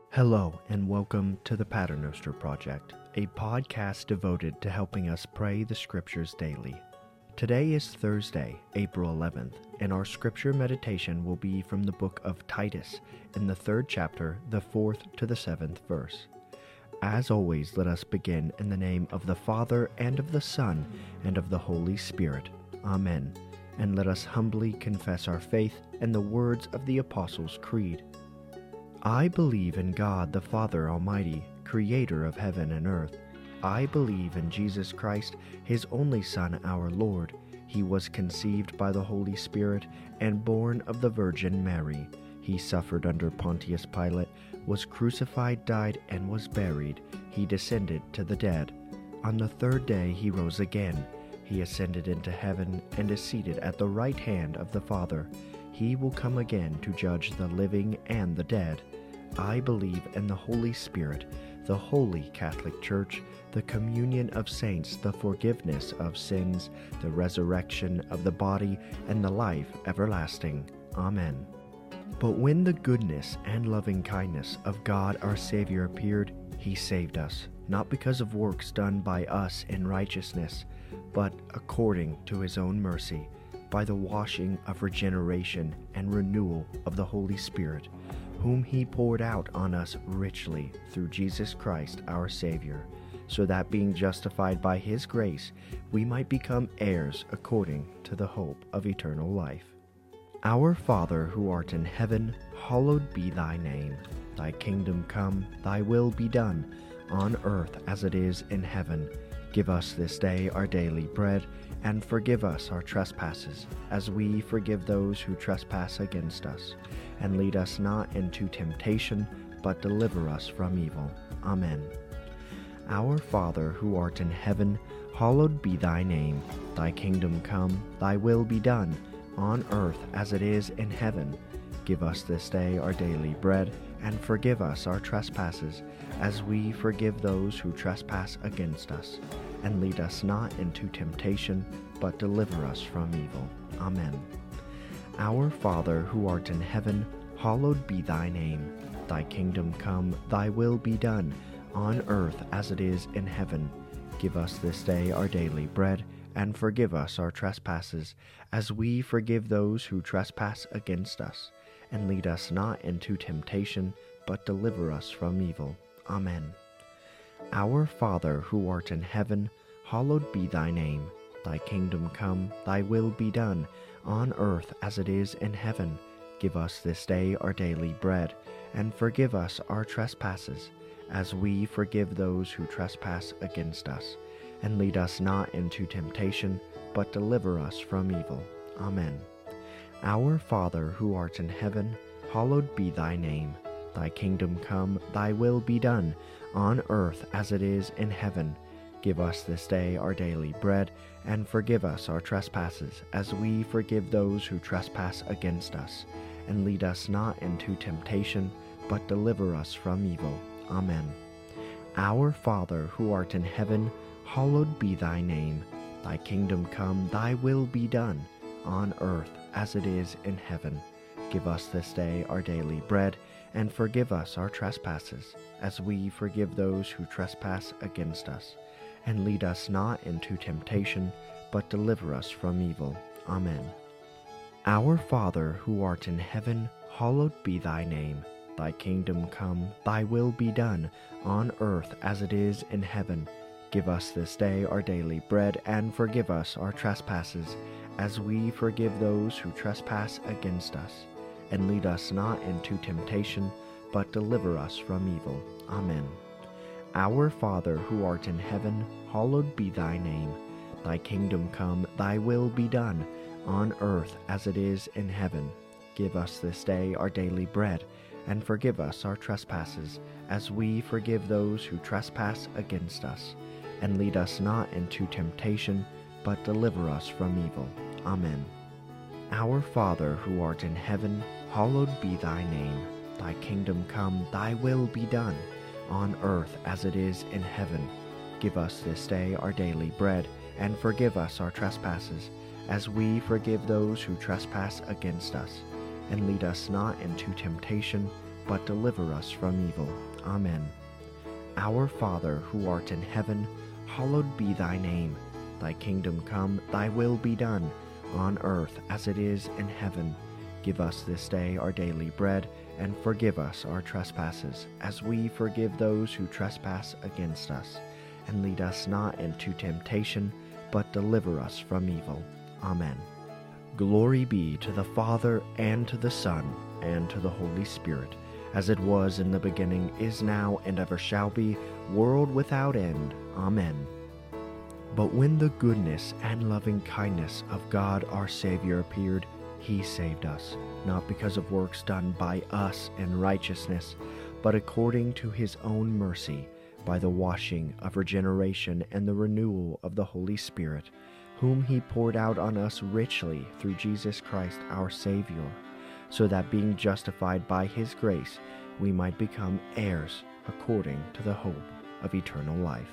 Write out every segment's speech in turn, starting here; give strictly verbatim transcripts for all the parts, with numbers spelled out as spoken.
Hello and welcome to the Paternoster Project, a podcast devoted to helping us pray the Scriptures daily. Today is Thursday, April eleventh, and our Scripture meditation will be from the book of Titus, in the third chapter, the fourth to the seventh verse. As always, let us begin in the name of the Father, and of the Son, and of the Holy Spirit. Amen. And let us humbly confess our faith in the words of the Apostles' Creed. I believe in God the Father Almighty, creator of heaven and earth. I believe in Jesus Christ, his only Son, our Lord. He was conceived by the Holy Spirit and born of the Virgin Mary. He suffered under Pontius Pilate, was crucified, died, and was buried. He descended to the dead. On the third day he rose again. He ascended into heaven and is seated at the right hand of the Father. He will come again to judge the living and the dead. I believe in the Holy Spirit, the Holy Catholic Church, the communion of saints, the forgiveness of sins, the resurrection of the body, and the life everlasting. Amen. But when the goodness and loving kindness of God our Savior appeared, he saved us, not because of works done by us in righteousness, but according to his own mercy, by the washing of regeneration and renewal of the Holy Spirit, whom he poured out on us richly through Jesus Christ our Savior, so that being justified by his grace, we might become heirs according to the hope of eternal life. Our Father who art in heaven, hallowed be thy name. Thy kingdom come, thy will be done, on earth as it is in heaven. Give us this day our daily bread, and forgive us our trespasses, as we forgive those who trespass against us. And lead us not into temptation, but deliver us from evil. Amen. Our Father who art in heaven, hallowed be thy name. Thy kingdom come, thy will be done, on earth as it is in heaven. Give us this day our daily bread, and forgive us our trespasses, as we forgive those who trespass against us. And lead us not into temptation, but deliver us from evil. Amen. Our Father who art in heaven, hallowed be thy name. Thy kingdom come, thy will be done, on earth as it is in heaven. Give us this day our daily bread, and forgive us our trespasses, as we forgive those who trespass against us. And lead us not into temptation, but deliver us from evil. Amen. Our Father who art in heaven, hallowed be thy name. Thy kingdom come, thy will be done, on earth as it is in heaven. Give us this day our daily bread, and forgive us our trespasses, as we forgive those who trespass against us. And lead us not into temptation, but deliver us from evil. Amen. Our Father who art in heaven, hallowed be thy name. Thy kingdom come, thy will be done, on earth as it is in heaven. Give us this day our daily bread, and forgive us our trespasses, as we forgive those who trespass against us. And lead us not into temptation, but deliver us from evil. Amen. Our Father who art in heaven, hallowed be thy name. Thy kingdom come, thy will be done, on earth as it is in heaven. Give us this day our daily bread, and forgive us our trespasses, as we forgive those who trespass against us. And lead us not into temptation, but deliver us from evil. Amen. Our Father who art in heaven, hallowed be thy name. Thy kingdom come, thy will be done, on earth as it is in heaven. Give us this day our daily bread, and forgive us our trespasses, as we forgive those who trespass against us. And lead us not into temptation, but deliver us from evil. Amen. Our Father who art in heaven, hallowed be thy name. Thy kingdom come, thy will be done, on earth as it is in heaven. Give us this day our daily bread, and forgive us our trespasses, as we forgive those who trespass against us. And lead us not into temptation, but deliver us from evil. Amen. Our Father who art in heaven, hallowed be thy name. Thy kingdom come, thy will be done, on earth as it is in heaven. Give us this day our daily bread, and forgive us our trespasses, as we forgive those who trespass against us. And lead us not into temptation, but deliver us from evil. Amen. Our Father, who art in heaven, hallowed be thy name. Thy kingdom come, thy will be done, on earth as it is in heaven. Give us this day our daily bread, and forgive us our trespasses, as we forgive those who trespass against us. And lead us not into temptation, but deliver us from evil. Amen. Glory be to the Father, and to the Son, and to the Holy Spirit, as it was in the beginning, is now, and ever shall be, world without end. Amen. But when the goodness and loving kindness of God our Savior appeared, he saved us, not because of works done by us in righteousness, but according to his own mercy, by the washing of regeneration and the renewal of the Holy Spirit, whom he poured out on us richly through Jesus Christ our Savior, so that being justified by his grace, we might become heirs according to the hope of eternal life.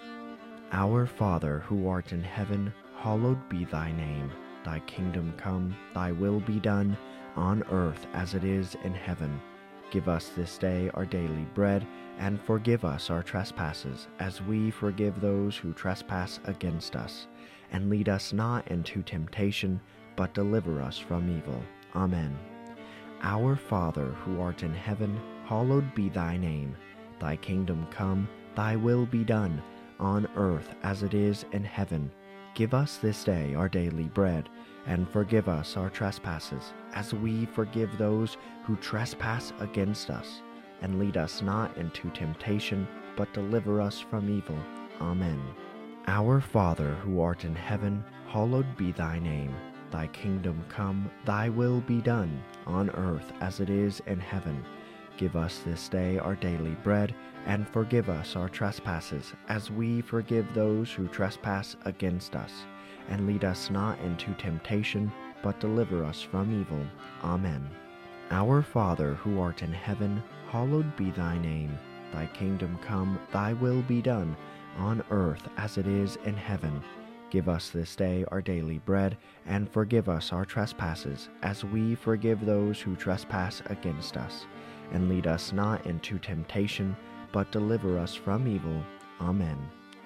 Our Father, who art in heaven, hallowed be thy name. Thy kingdom come, thy will be done, on earth as it is in heaven. Give us this day our daily bread, and forgive us our trespasses, as we forgive those who trespass against us. And lead us not into temptation, but deliver us from evil. Amen. Our Father, who art in heaven, hallowed be thy name. Thy kingdom come, thy will be done, on earth as it is in heaven. Give us this day our daily bread, and forgive us our trespasses, as we forgive those who trespass against us. And lead us not into temptation, but deliver us from evil. Amen. Our Father, who art in heaven, hallowed be thy name. Thy kingdom come, thy will be done, on earth as it is in heaven. Give us this day our daily bread, and forgive us our trespasses, as we forgive those who trespass against us. And lead us not into temptation, but deliver us from evil. Amen. Our Father, who art in heaven, hallowed be thy name. Thy kingdom come, thy will be done, on earth as it is in heaven. Give us this day our daily bread, and forgive us our trespasses, as we forgive those who trespass against us. And lead us not into temptation, but deliver us from evil. Amen.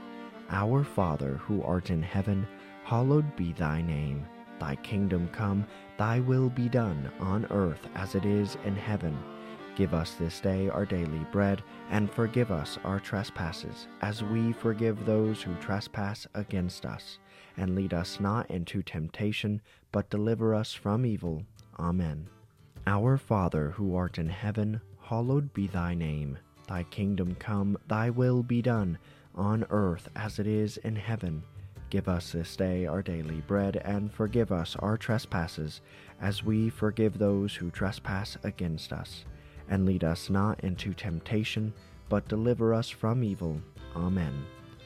Our Father, who art in heaven, hallowed be thy name. Thy kingdom come, thy will be done, on earth as it is in heaven. Give us this day our daily bread, and forgive us our trespasses, as we forgive those who trespass against us. And lead us not into temptation, but deliver us from evil. Amen. Our Father, who art in heaven, hallowed be thy name. Thy kingdom come, thy will be done, on earth as it is in heaven. Give us this day our daily bread, and forgive us our trespasses, as we forgive those who trespass against us. And lead us not into temptation, but deliver us from evil. Amen.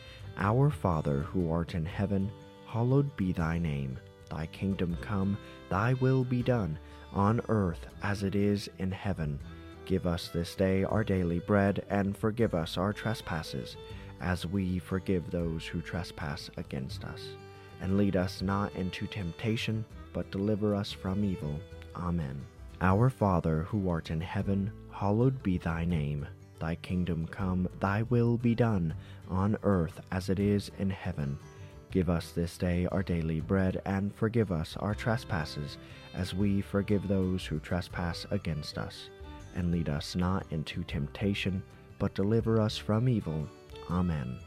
Our Father, who art in heaven, hallowed be thy name. Thy kingdom come, thy will be done, on earth as it is in heaven. Give us this day our daily bread, and forgive us our trespasses, as we forgive those who trespass against us. And lead us not into temptation, but deliver us from evil. Amen. Our Father, who art in heaven, hallowed be thy name. Thy kingdom come, thy will be done, on earth as it is in heaven. Give us this day our daily bread, and forgive us our trespasses, as we forgive those who trespass against us. And lead us not into temptation, but deliver us from evil. Amen.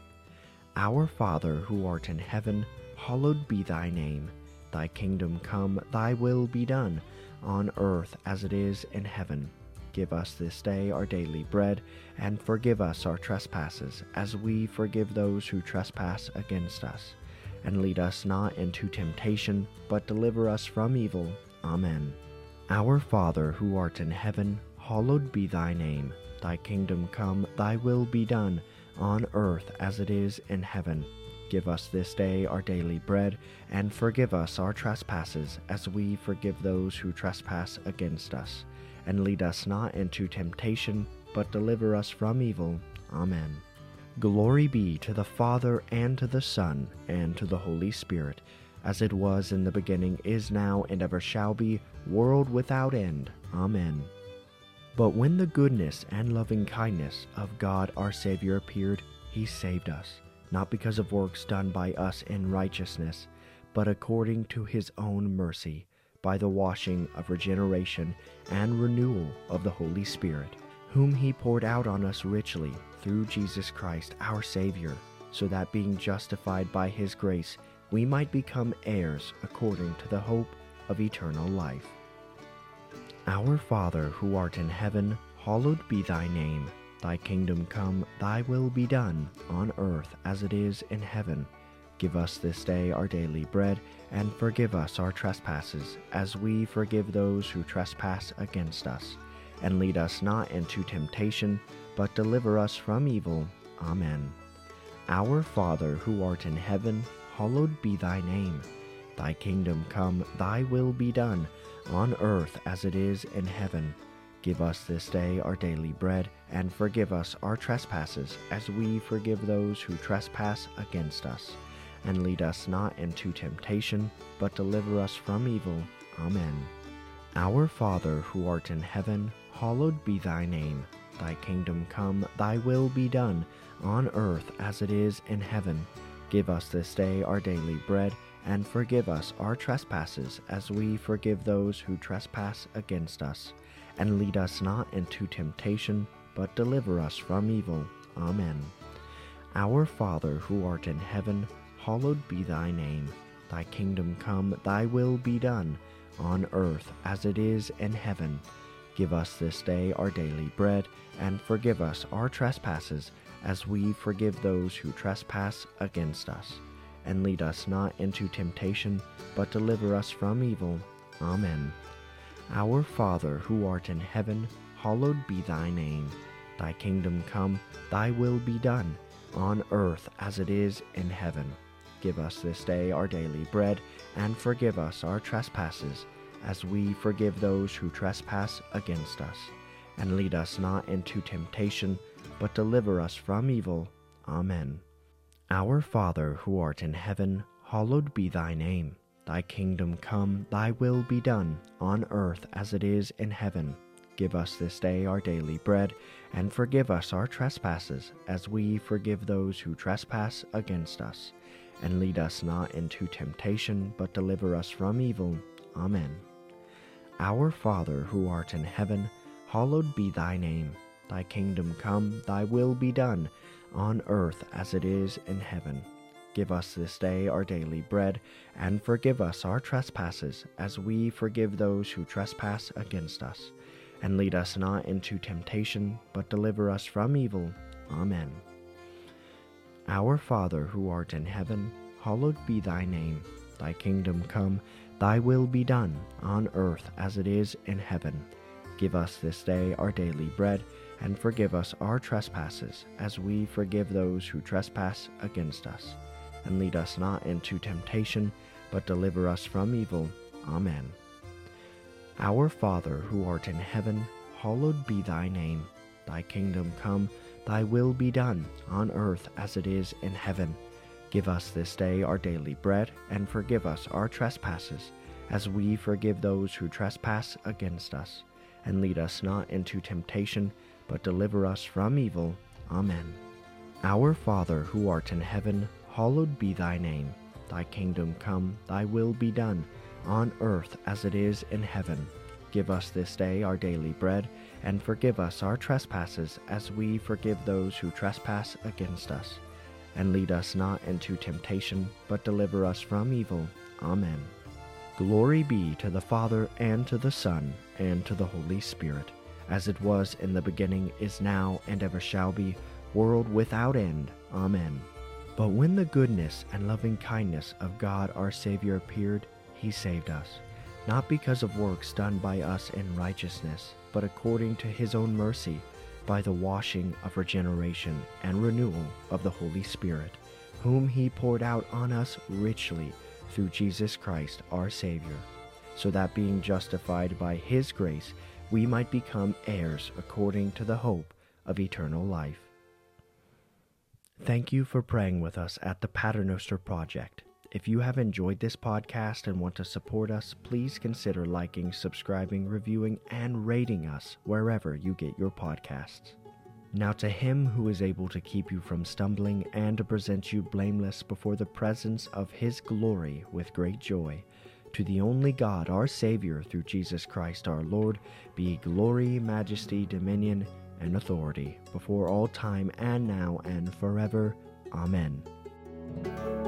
Our Father, who art in heaven, hallowed be thy name. Thy kingdom come, thy will be done, on earth as it is in heaven. Give us this day our daily bread, and forgive us our trespasses, as we forgive those who trespass against us. And lead us not into temptation, but deliver us from evil. Amen. Our Father, who art in heaven, hallowed be thy name. Thy kingdom come, thy will be done, on earth as it is in heaven. Give us this day our daily bread, and forgive us our trespasses, as we forgive those who trespass against us. And lead us not into temptation, but deliver us from evil. Amen. Glory be to the Father, and to the Son, and to the Holy Spirit, as it was in the beginning, is now, and ever shall be, world without end. Amen. But when the goodness and loving kindness of God our Savior appeared, he saved us, not because of works done by us in righteousness, but according to his own mercy, by the washing of regeneration and renewal of the Holy Spirit, whom he poured out on us richly through Jesus Christ our Savior, so that being justified by his grace, we might become heirs according to the hope of eternal life. Our Father, who art in heaven, hallowed be thy name. Thy kingdom come, thy will be done, on earth as it is in heaven. Give us this day our daily bread, and forgive us our trespasses, as we forgive those who trespass against us. And lead us not into temptation, but deliver us from evil. Amen. Our Father, who art in heaven, hallowed be thy name. Thy kingdom come, thy will be done, on earth as it is in heaven. Give us this day our daily bread, and forgive us our trespasses, as we forgive those who trespass against us. And lead us not into temptation, but deliver us from evil. Amen. Our Father, who art in heaven, hallowed be thy name. Thy kingdom come, thy will be done, on earth as it is in heaven. Give us this day our daily bread, and forgive us our trespasses, as we forgive those who trespass against us. And lead us not into temptation, but deliver us from evil. Amen. Our Father, who art in heaven, hallowed be thy name. Thy kingdom come, thy will be done, on earth as it is in heaven. Give us this day our daily bread, and forgive us our trespasses, as we forgive those who trespass against us. And lead us not into temptation, but deliver us from evil. Amen. Our Father, who art in heaven, hallowed be thy name. Thy kingdom come, thy will be done, on earth as it is in heaven. Give us this day our daily bread, and forgive us our trespasses, as we forgive those who trespass against us. And lead us not into temptation, but deliver us from evil. Amen. Our Father, who art in heaven, hallowed be thy name. Thy kingdom come, thy will be done, on earth as it is in heaven. Give us this day our daily bread, and forgive us our trespasses, as we forgive those who trespass against us. And lead us not into temptation, but deliver us from evil. Amen. Our Father, who art in heaven, hallowed be thy name. Thy kingdom come, thy will be done, on earth as it is in heaven. Give us this day our daily bread, and forgive us our trespasses, as we forgive those who trespass against us. And lead us not into temptation, but deliver us from evil. Amen. Our Father, who art in heaven, hallowed be thy name. Thy kingdom come, thy will be done, on earth as it is in heaven. Give us this day our daily bread, and forgive us our trespasses, as we forgive those who trespass against us. And lead us not into temptation, but deliver us from evil. Amen. Our Father, who art in heaven, hallowed be thy name. Thy kingdom come, thy will be done, on earth as it is in heaven. Give us this day our daily bread, and forgive us our trespasses, as we forgive those who trespass against us. And lead us not into temptation, but deliver us from evil. Amen. Our Father, who art in heaven, hallowed be thy name. Thy kingdom come, thy will be done, on earth as it is in heaven. Give us this day our daily bread, and forgive us our trespasses, as we forgive those who trespass against us. And lead us not into temptation, but deliver us from evil. Amen. Glory be to the Father, and to the Son, and to the Holy Spirit, as it was in the beginning, is now, and ever shall be, world without end. Amen. But when the goodness and loving kindness of God our Savior appeared, he saved us, not because of works done by us in righteousness, but according to his own mercy, by the washing of regeneration and renewal of the Holy Spirit, whom he poured out on us richly through Jesus Christ our Savior, so that being justified by his grace, we might become heirs according to the hope of eternal life. Thank you for praying with us at the Paternoster Project. If you have enjoyed this podcast and want to support us, please consider liking, subscribing, reviewing, and rating us wherever you get your podcasts. Now to him who is able to keep you from stumbling and to present you blameless before the presence of his glory with great joy, to the only God, our Savior, through Jesus Christ our Lord, be glory, majesty, dominion, and authority, before all time and now and forever. Amen.